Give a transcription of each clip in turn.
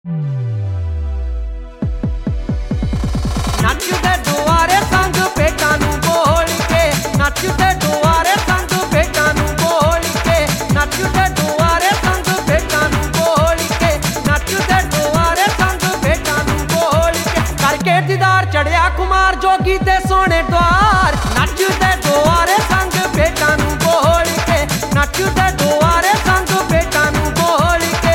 नचदे दुआरे संग बेटा नू बोल के, नचदे दुआरे संग बेटा नू बोल के, नचदे दुआरे संग बेटा नू बोल के, नचदे दुआरे संग बेटा नू बोल के, करके दीदार चढ़िया कुमार जोगी दे सोने द्वार। नचदे दुआरे संग बेटा नू बोल के, नचदे दुआरे संग बेटा नू बोल के।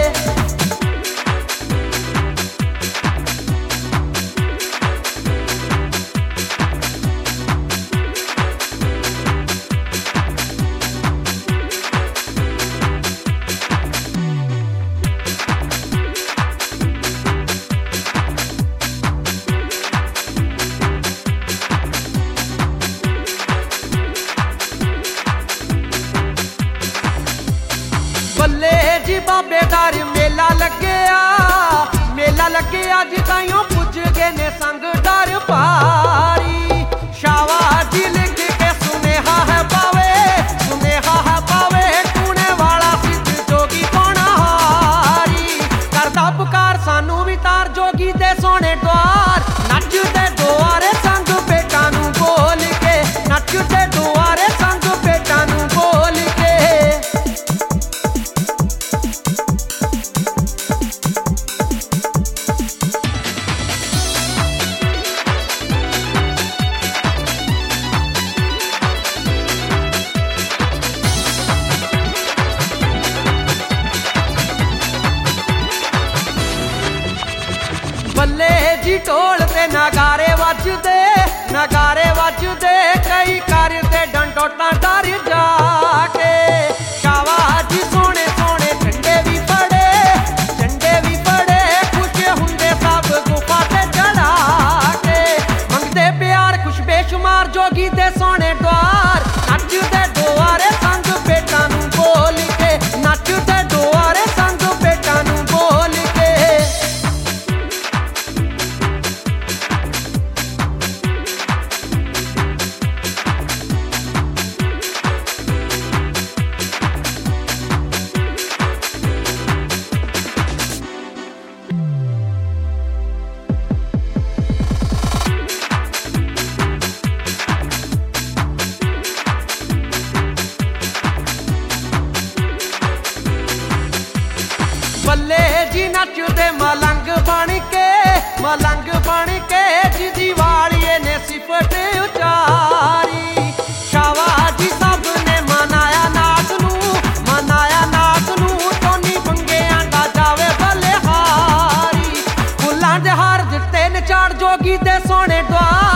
बल्ले जी बाबेदार मेला लगे अज ताइयों पुज गए ने संग डर पारी। शावा जी लिख के सुनेहा है पावे टूने वाला सिद्ध जोगी कोना हारी। करदा पुकार सानू भी तार जोगी दे सोने द्वार। नचदे दुआरे संग बेटा नू बोल के, नचदे दुआरे संग बेटा नू बोल के। बल्ले जी ढोल ते नगारे वजदे कई करते डंडोटा डर जाके। शावा जी सोने सोने झंडे भी पड़े कुछ हुंदे सब गुफा ते चढ़ा के। मंगदे प्यार खुश बेशुमार जोगी दे सोने द्वार। नचदे दुआरे संग बेटा नू बोल के, नचदे दुआरे संग बेटा नू बोल के। बल्ले जी नचदे मलंग बन के जिदी वालिए ने सिफत उचारी। शावा जी सब ने मनाया नाथ नू टोनी पंगे आंदा जावे बल्ले हारी। फुल्लां दे हार दिते ने चाड़ जोगी दे सोने द्वार।